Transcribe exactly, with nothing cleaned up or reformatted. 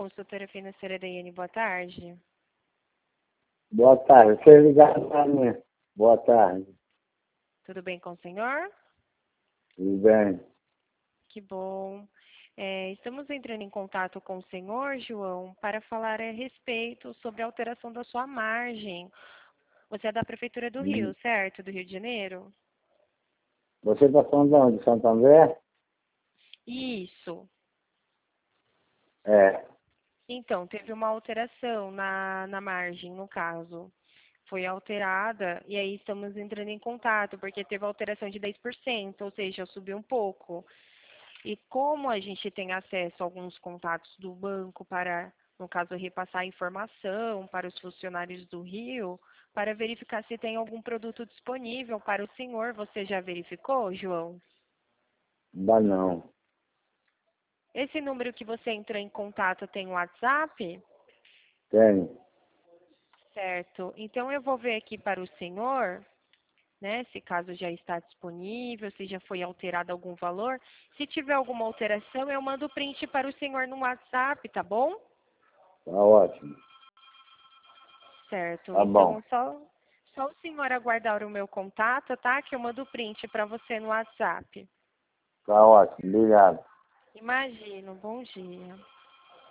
consultora financeira da I N, boa tarde. Boa tarde, você ligado para mim. Boa tarde. Tudo bem com o senhor? Tudo bem. Que bom. É, estamos entrando em contato com o senhor, João, para falar a respeito sobre a alteração da sua margem. Você é da Prefeitura do Rio, Hum. certo? Do Rio de Janeiro? Você está falando de onde? De Santo André? Isso. É. Então, teve uma alteração na, na margem, no caso. Foi alterada e aí estamos entrando em contato, porque teve alteração de dez por cento, ou seja, subiu um pouco. E como a gente tem acesso a alguns contatos do banco para, no caso, repassar informação para os funcionários do Rio, para verificar se tem algum produto disponível para o senhor, você já verificou, João? Ainda não. Esse número que você entrou em contato tem um WhatsApp? Tem. Certo. Então eu vou ver aqui para o senhor, né, se caso já está disponível, se já foi alterado algum valor. Se tiver alguma alteração, eu mando o print para o senhor no WhatsApp, tá bom? Tá ótimo. Certo. Tá bom. Então só, só o senhor aguardar o meu contato, tá? Que eu mando o print para você no WhatsApp. Tá ótimo. Obrigado. Imagino. Bom dia.